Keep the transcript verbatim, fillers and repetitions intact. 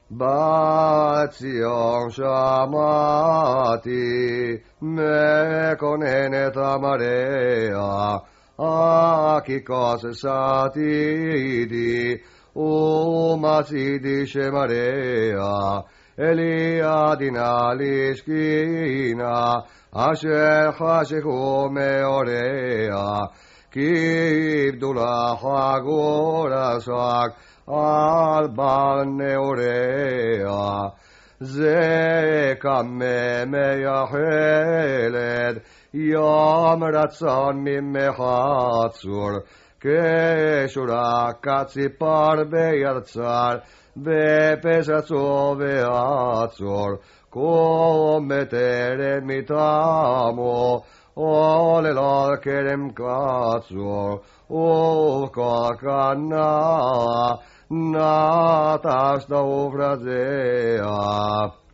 בציון שמעתי מקונן את המראה, כי כוססתי די ומצידי שמראה, אליעדינה לשכינה אשר חשכו מאוריה, כי גדולה חגורה שק על בל נעוריה. זה כמה מייחלת יום רצון ממך צור, כשורה כציפר בירצר בפסצו ועצור, קום בטרם מטעמו עוללה כרם קצור, וכקנה נטשת ופרזיה.